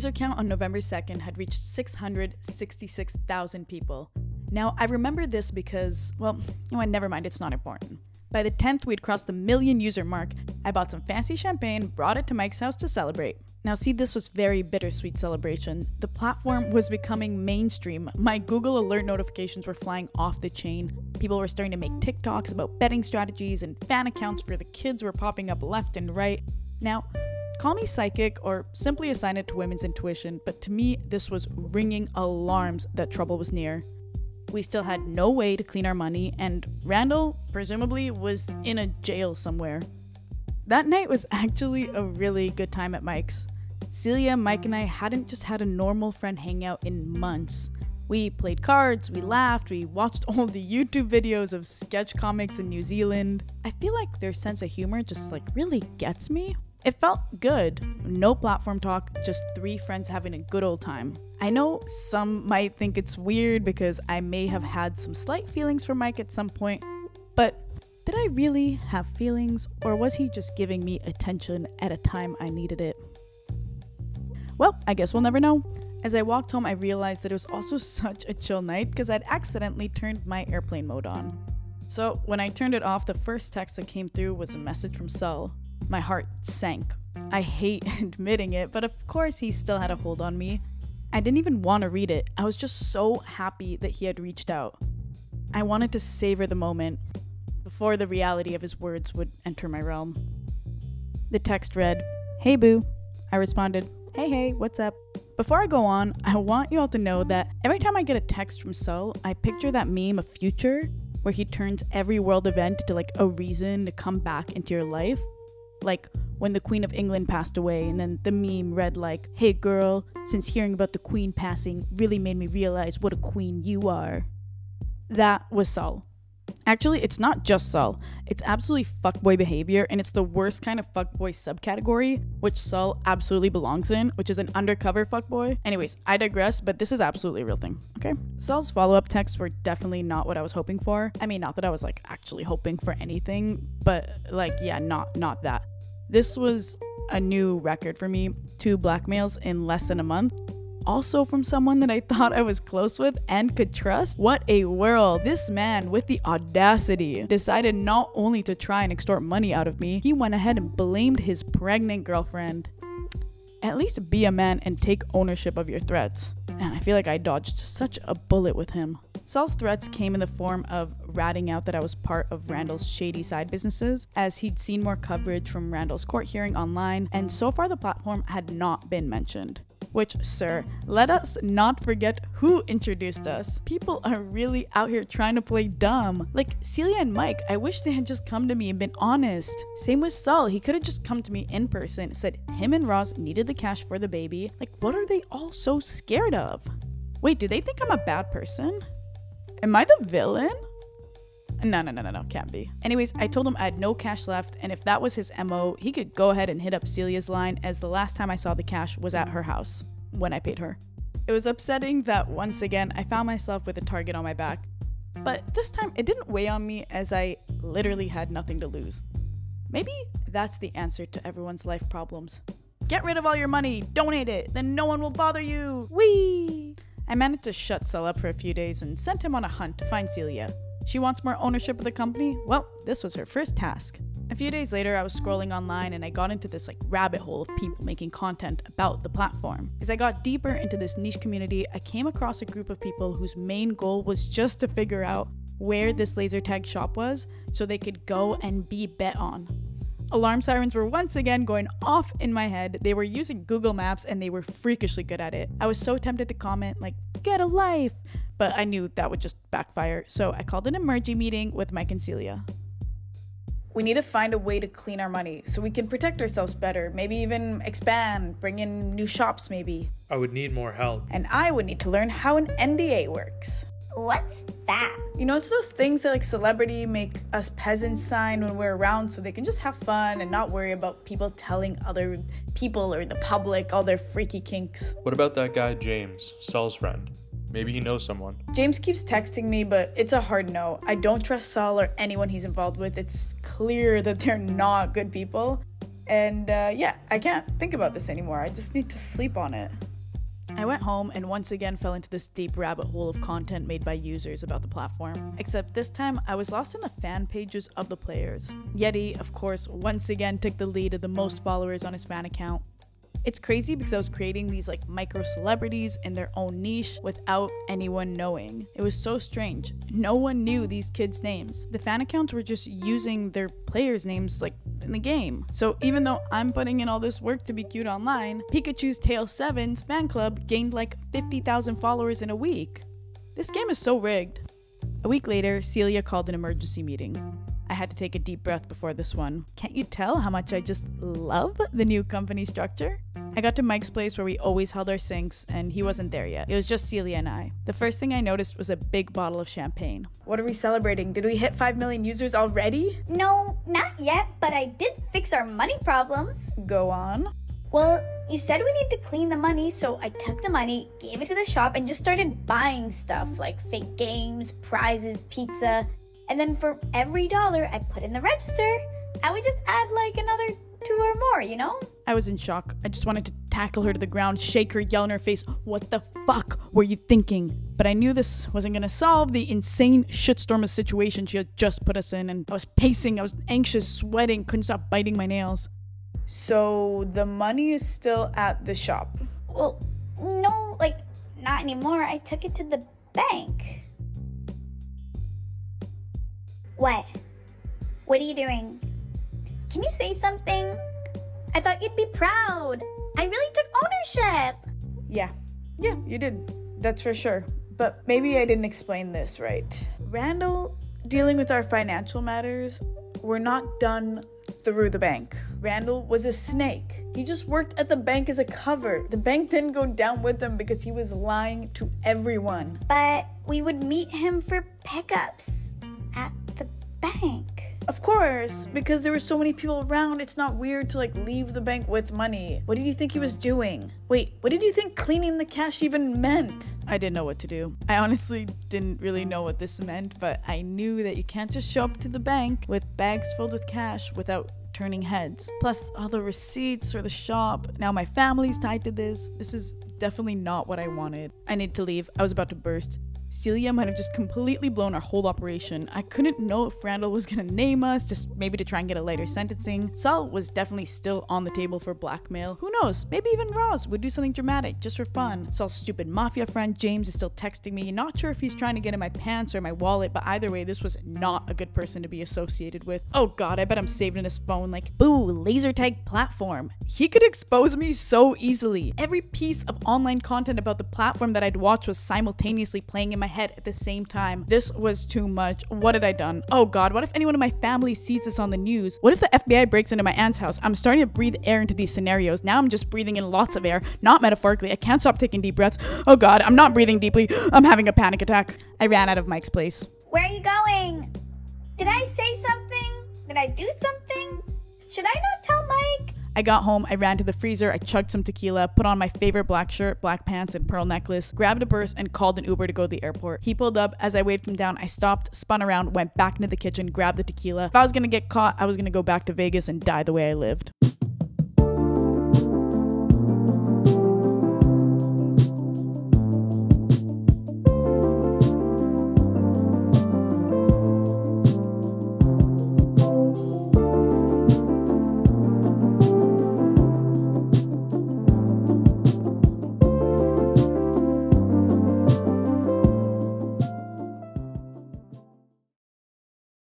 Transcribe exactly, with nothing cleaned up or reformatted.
user count on November second had reached six hundred sixty-six thousand people. Now, I remember this because, well, you know what, never mind, it's not important. By the tenth, we'd crossed the million user mark. I bought some fancy champagne, brought it to Mike's house to celebrate. Now see, this was very bittersweet celebration. The platform was becoming mainstream. My Google alert notifications were flying off the chain. People were starting to make TikToks about betting strategies, and fan accounts for the kids were popping up left and right. Now, call me psychic or simply assign it to women's intuition, but to me, this was ringing alarms that trouble was near. We still had no way to clean our money, and Randall, presumably, was in a jail somewhere. That night was actually a really good time at Mike's. Celia, Mike, and I hadn't just had a normal friend hangout in months. We played cards, we laughed, we watched all the YouTube videos of sketch comics in New Zealand. I feel like their sense of humor just like really gets me. It felt good. No platform talk, just three friends having a good old time. I know some might think it's weird because I may have had some slight feelings for Mike at some point, but did I really have feelings, or was he just giving me attention at a time I needed it? Well, I guess we'll never know. As I walked home, I realized that it was also such a chill night because I'd accidentally turned my airplane mode on. So when I turned it off, the first text that came through was a message from Saul. My heart sank. I hate admitting it, but of course he still had a hold on me. I didn't even want to read it. I was just so happy that he had reached out. I wanted to savor the moment before the reality of his words would enter my realm. The text read, "Hey boo." I responded, "Hey hey, what's up?" Before I go on, I want you all to know that every time I get a text from Saul, I picture that meme of Future, where he turns every world event into like a reason to come back into your life. Like when the Queen of England passed away, and then the meme read like, "Hey girl, since hearing about the Queen passing really made me realize what a queen you are." That was Saul. Actually, it's not just Saul. It's absolutely fuckboy behavior, and it's the worst kind of fuckboy subcategory, which Saul absolutely belongs in, which is an undercover fuckboy. Anyways, I digress, but this is absolutely a real thing, okay? Saul's follow-up texts were definitely not what I was hoping for. I mean, not that I was like actually hoping for anything, but like, yeah, not not that. This was a new record for me, two blackmails in less than a month. Also from someone that I thought I was close with and could trust. What a world. This man, with the audacity, decided not only to try and extort money out of me, he went ahead and blamed his pregnant girlfriend. At least be a man and take ownership of your threats. And I feel like I dodged such a bullet with him. Saul's threats came in the form of ratting out that I was part of Randall's shady side businesses, as he'd seen more coverage from Randall's court hearing online, and so far the platform had not been mentioned. Which, sir, let us not forget who introduced us. People are really out here trying to play dumb. Like Celia and Mike, I wish they had just come to me and been honest. Same with Saul, he could have just come to me in person, said him and Ross needed the cash for the baby. Like, what are they all so scared of? Wait, do they think I'm a bad person? Am I the villain? No, no, no, no, no, can't be. Anyways, I told him I had no cash left, and if that was his M O, he could go ahead and hit up Celia's line, as the last time I saw the cash was at her house, when I paid her. It was upsetting that once again, I found myself with a target on my back. But this time, it didn't weigh on me, as I literally had nothing to lose. Maybe that's the answer to everyone's life problems. Get rid of all your money, donate it, then no one will bother you. Whee! I managed to shut Saul up for a few days and sent him on a hunt to find Celia. She wants more ownership of the company? Well, this was her first task. A few days later, I was scrolling online and I got into this like rabbit hole of people making content about the platform. As I got deeper into this niche community, I came across a group of people whose main goal was just to figure out where this laser tag shop was so they could go and be bet on. Alarm sirens were once again going off in my head. They were using Google Maps and they were freakishly good at it. I was so tempted to comment like, "Get a life!" But I knew that would just backfire, so I called an emergency meeting with Mike and Celia. We need to find a way to clean our money so we can protect ourselves better, maybe even expand, bring in new shops maybe. I would need more help. And I would need to learn how an N D A works. What's that? You know, it's those things that like celebrity make us peasants sign when we're around so they can just have fun and not worry about people telling other people or the public all their freaky kinks. What about that guy James, Saul's friend? Maybe he knows someone. James keeps texting me, but it's a hard no. I don't trust Saul or anyone he's involved with. It's clear that they're not good people. And uh, yeah, I can't think about this anymore. I just need to sleep on it. I went home and once again fell into this deep rabbit hole of content made by users about the platform. Except this time, I was lost in the fan pages of the players. Yeti, of course, once again took the lead of the most followers on his fan account. It's crazy because I was creating these like micro celebrities in their own niche without anyone knowing. It was so strange. No one knew these kids' names. The fan accounts were just using their players' names like in the game. So even though I'm putting in all this work to be cute online, Pikachu's Tail seven's fan club gained like fifty thousand followers in a week. This game is so rigged. A week later, Celia called an emergency meeting. I had to take a deep breath before this one. Can't you tell how much I just love the new company structure? I got to Mike's place where we always held our sinks, and he wasn't there yet. It was just Celia and I. The first thing I noticed was a big bottle of champagne. What are we celebrating? Did we hit five million users already? No, not yet, but I did fix our money problems. Go on. Well, you said we need to clean the money, so I took the money, gave it to the shop, and just started buying stuff like fake games, prizes, pizza. And then for every dollar I put in the register, I would just add like another two or more, you know? I was in shock. I just wanted to tackle her to the ground, shake her, yell in her face, "What the fuck were you thinking?" But I knew this wasn't gonna solve the insane shitstorm of situation she had just put us in, and I was pacing, I was anxious, sweating, couldn't stop biting my nails. So the money is still at the shop? Well, no, like, not anymore. I took it to the bank. What? What are you doing? Can you say something? I thought you'd be proud. I really took ownership. Yeah, yeah, you did. That's for sure. But maybe I didn't explain this right. Randall, dealing with our financial matters, were not done through the bank. Randall was a snake. He just worked at the bank as a cover. The bank didn't go down with him because he was lying to everyone. But we would meet him for pickups at the bank. Of course, because there were so many people around, it's not weird to like leave the bank with money. What did you think he was doing? Wait, what did you think cleaning the cash even meant? I didn't know what to do. I honestly didn't really know what this meant, but I knew that you can't just show up to the bank with bags filled with cash without turning heads. Plus all the receipts for the shop. Now my family's tied to this. This is definitely not what I wanted. I need to leave. I was about to burst. Celia might have just completely blown our whole operation. I couldn't know if Randall was gonna name us, just maybe to try and get a lighter sentencing. Sal was definitely still on the table for blackmail. Who knows? Maybe even Roz would do something dramatic, just for fun. Sal's stupid mafia friend James is still texting me. Not sure if he's trying to get in my pants or my wallet, but either way, this was not a good person to be associated with. Oh god, I bet I'm saved in his phone like, boo, laser tag platform. He could expose me so easily. Every piece of online content about the platform that I'd watch was simultaneously playing in my head at the same time. This was too much. What had I done? Oh god, what if anyone in my family sees this on the news? What if the F B I breaks into my aunt's house? I'm starting to breathe air into these scenarios. Now I'm just breathing in lots of air, not metaphorically. I can't stop taking deep breaths. Oh god, I'm not breathing deeply. I'm having a panic attack. I ran out of Mike's place. Where are you going? Did I say something? Did I do something? Should I not tell Mike? I got home, I ran to the freezer, I chugged some tequila, put on my favorite black shirt, black pants, and pearl necklace, grabbed a purse, and called an Uber to go to the airport. He pulled up. As I waved him down, I stopped, spun around, went back into the kitchen, grabbed the tequila. If I was gonna get caught, I was gonna go back to Vegas and die the way I lived.